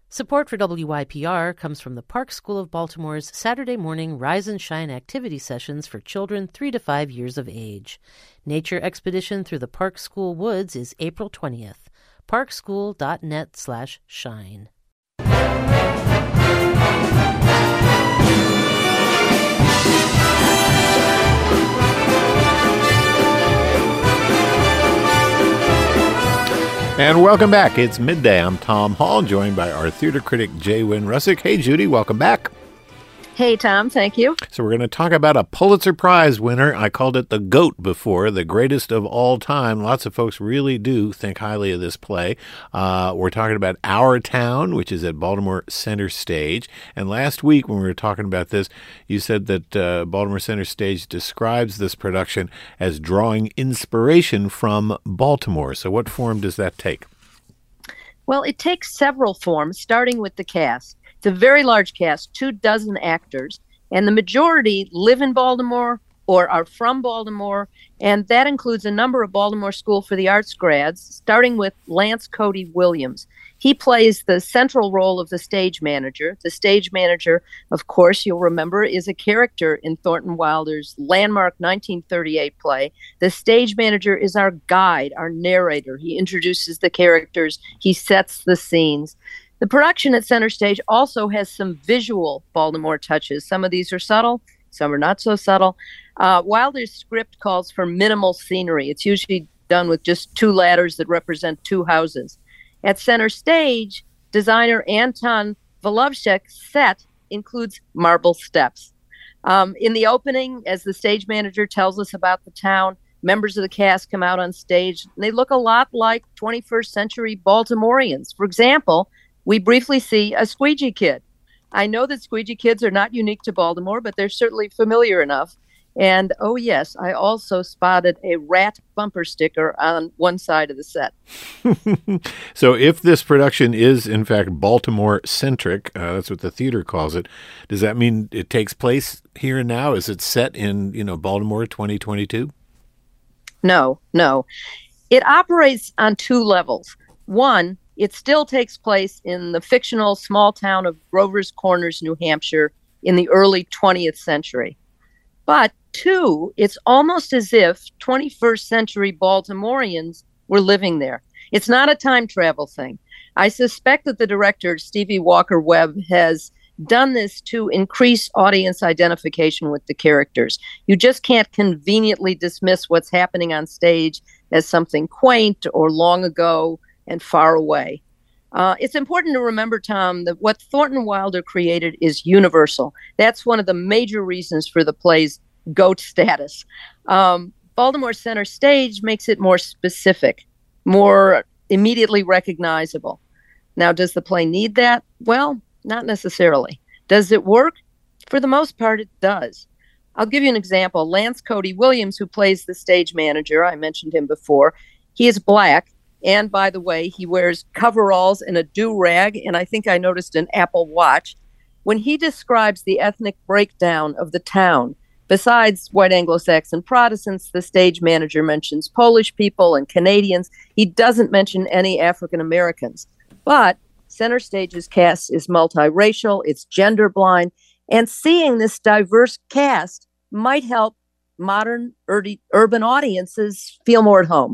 Support for WYPR comes from the Park School of Baltimore's Saturday morning Rise and Shine activity sessions for children 3 to 5 years of age. Nature expedition through the Park School woods is April 20th. parkschool.net/shine. And welcome back. It's midday. I'm Tom Hall, joined by our theater critic, J. Wynn Russick. Hey, Judy, welcome back. Hey, Tom. Thank you. So we're going to talk about a Pulitzer Prize winner. I called it the GOAT before, the greatest of all time. Lots of folks really do think highly of this play. We're talking about Our Town, which is at Baltimore Center Stage. And last week when we were talking about this, you said that Baltimore Center Stage describes this production as drawing inspiration from Baltimore. So what form does that take? Well, it takes several forms, starting with the cast. It's a very large cast, 24 actors, and the majority live in Baltimore or are from Baltimore, and that includes a number of Baltimore School for the Arts grads, starting with Lance Cody Williams. He plays the central role of the stage manager. The stage manager, of course, you'll remember, is a character in Thornton Wilder's landmark 1938 play. The stage manager is our guide, our narrator. He introduces the characters. He sets the scenes. The production at Center Stage also has some visual Baltimore touches. Some of these are subtle, some are not so subtle. Wilder's script calls for minimal scenery. It's usually done with just two ladders that represent two houses. At Center Stage, designer Anton Volovchek's set includes marble steps. In the opening, as the stage manager tells us about the town, members of the cast come out on stage, and they look a lot like 21st century Baltimoreans. For example, we briefly see a squeegee kid. I know that squeegee kids are not unique to Baltimore, but they're certainly familiar enough. And, oh yes, I also spotted a rat bumper sticker on one side of the set. So if this production is, in fact, Baltimore-centric, that's what the theater calls it, does that mean it takes place here and now? Is it set in, Baltimore 2022? No. It operates on two levels. One, it still takes place in the fictional small town of Grover's Corners, New Hampshire, in the early 20th century. But two, it's almost as if 21st century Baltimoreans were living there. It's not a time travel thing. I suspect that the director, Stevie Walker Webb, has done this to increase audience identification with the characters. You just can't conveniently dismiss what's happening on stage as something quaint or long ago and far away. It's important to remember, Tom, that what Thornton Wilder created is universal. That's one of the major reasons for the play's GOAT status. Baltimore Center Stage makes it more specific, more immediately recognizable. Now, does the play need that? Well, not necessarily. Does it work? For the most part, it does. I'll give you an example. Lance Cody Williams, who plays the stage manager, I mentioned him before, he is black. And by the way, he wears coveralls and a do-rag, and I think I noticed an Apple Watch. When he describes the ethnic breakdown of the town, besides white Anglo-Saxon Protestants, the stage manager mentions Polish people and Canadians. He doesn't mention any African Americans. But Center Stage's cast is multiracial, it's gender blind, and seeing this diverse cast might help modern urban audiences feel more at home.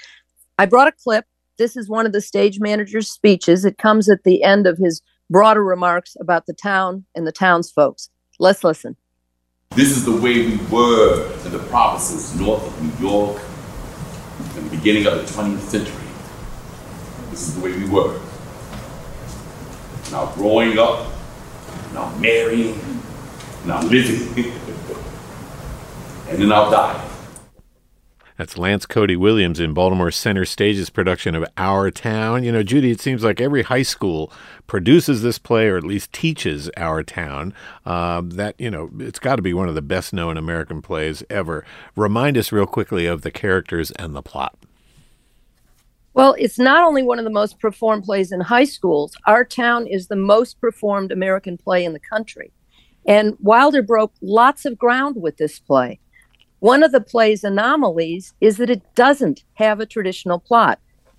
I brought a clip. This is one of the stage manager's speeches. It comes at the end of his broader remarks about the town and the townsfolk. Let's listen. This is the way we were in the provinces north of New York in the beginning of the 20th century. This is the way we were. Now growing up, now marrying, now living, and then I'll die. That's Lance Cody Williams in Baltimore Center Stage's production of Our Town. Judy, it seems like every high school produces this play or at least teaches Our Town. It's got to be one of the best-known American plays ever. Remind us real quickly of the characters and the plot. Well, it's not only one of the most performed plays in high schools. Our Town is the most performed American play in the country. And Wilder broke lots of ground with this play. One of the play's anomalies is that it doesn't have a traditional plot.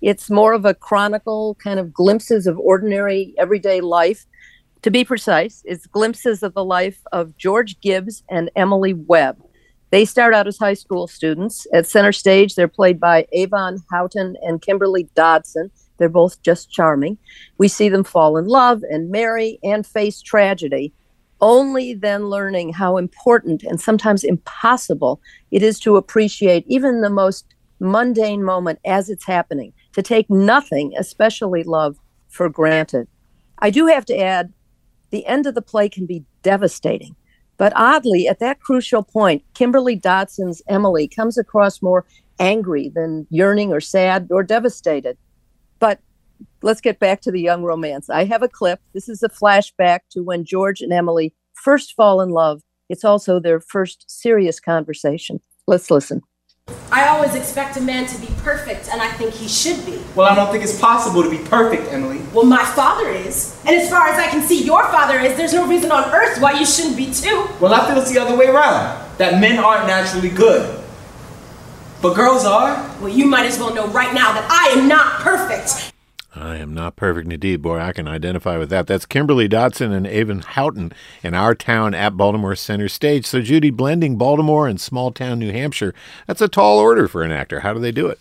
It's more of a chronicle, kind of glimpses of ordinary, everyday life. To be precise, it's glimpses of the life of George Gibbs and Emily Webb. They start out as high school students. At center stage, they're played by Avon Houghton and Kimberly Dodson. They're both just charming. We see them fall in love and marry and face tragedy, only then learning how important and sometimes impossible it is to appreciate even the most mundane moment as it's happening, to take nothing, especially love, for granted. I do have to add, the end of the play can be devastating. But oddly, at that crucial point, Kimberly Dodson's Emily comes across more angry than yearning or sad or devastated. But let's get back to the young romance. I have a clip. This is a flashback to when George and Emily first fall in love. It's also their first serious conversation. Let's listen. I always expect a man to be perfect, and I think he should be. Well, I don't think it's possible to be perfect, Emily. Well, my father is. And as far as I can see, your father is. There's no reason on earth why you shouldn't be too. Well, I feel it's the other way around. That men aren't naturally good. But girls are. Well, you might as well know right now that I am not perfect. I am not perfect indeed. Boy, I can identify with that. That's Kimberly Dodson and Avon Houghton in Our Town at Baltimore Center Stage. So, Judy, blending Baltimore and small town New Hampshire, that's a tall order for an actor. How do they do it?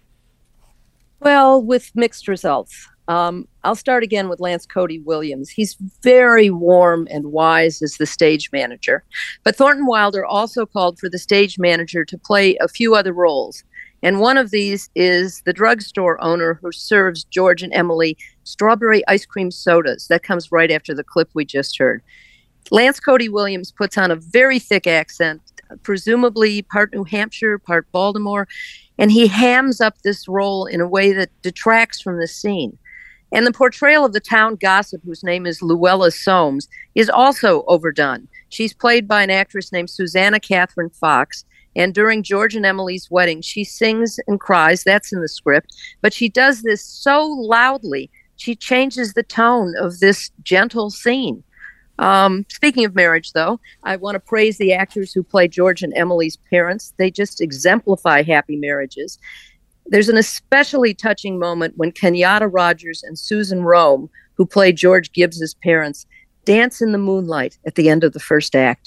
Well, with mixed results. I'll start again with Lance Cody Williams. He's very warm and wise as the stage manager. But Thornton Wilder also called for the stage manager to play a few other roles. And one of these is the drugstore owner who serves George and Emily strawberry ice cream sodas. That comes right after the clip we just heard. Lance Cody Williams puts on a very thick accent, presumably part New Hampshire, part Baltimore, and he hams up this role in a way that detracts from the scene. And the portrayal of the town gossip, whose name is Luella Soames, is also overdone. She's played by an actress named Susanna Catherine Fox. And during George and Emily's wedding, she sings and cries. That's in the script. But she does this so loudly, she changes the tone of this gentle scene. Speaking of marriage, though, I want to praise the actors who play George and Emily's parents. They just exemplify happy marriages. There's an especially touching moment when Kenyatta Rogers and Susan Rome, who play George Gibbs's parents, dance in the moonlight at the end of the first act.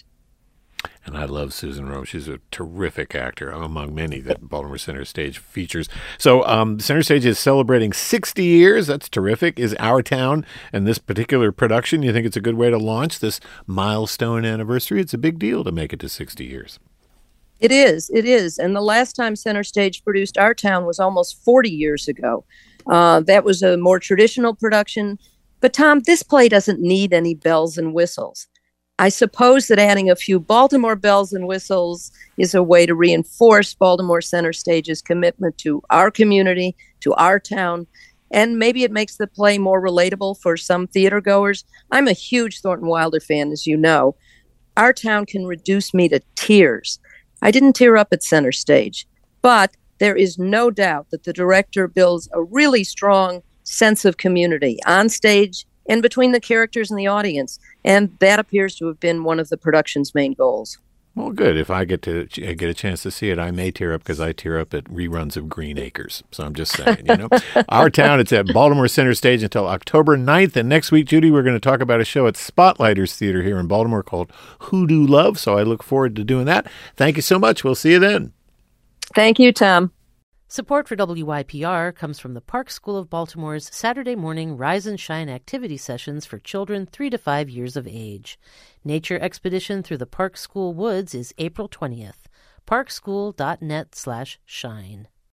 And I love Susan Rome. She's a terrific actor, among many that Baltimore Center Stage features. So Center Stage is celebrating 60 years. That's terrific. Is Our Town and this particular production, you think it's a good way to launch this milestone anniversary? It's a big deal to make it to 60 years. It is. It is. And the last time Center Stage produced Our Town was almost 40 years ago. That was a more traditional production. But, Tom, this play doesn't need any bells and whistles. I suppose that adding a few Baltimore bells and whistles is a way to reinforce Baltimore Center Stage's commitment to our community, to our town, and maybe it makes the play more relatable for some theater goers. I'm a huge Thornton Wilder fan, as you know. Our Town can reduce me to tears. I didn't tear up at Center Stage, but there is no doubt that the director builds a really strong sense of community on stage and between the characters and the audience. And that appears to have been one of the production's main goals. Well, good. If I get a chance to see it, I may tear up because I tear up at reruns of Green Acres. So I'm just saying, Our Town, it's at Baltimore Center Stage until October 9th. And next week, Judy, we're going to talk about a show at Spotlighters Theater here in Baltimore called Hoodoo Love. So I look forward to doing that. Thank you so much. We'll see you then. Thank you, Tom. Support for WYPR comes from the Park School of Baltimore's Saturday morning Rise and Shine activity sessions for children 3 to 5 years of age. Nature expedition through the Park School woods is April 20th. parkschool.net/shine.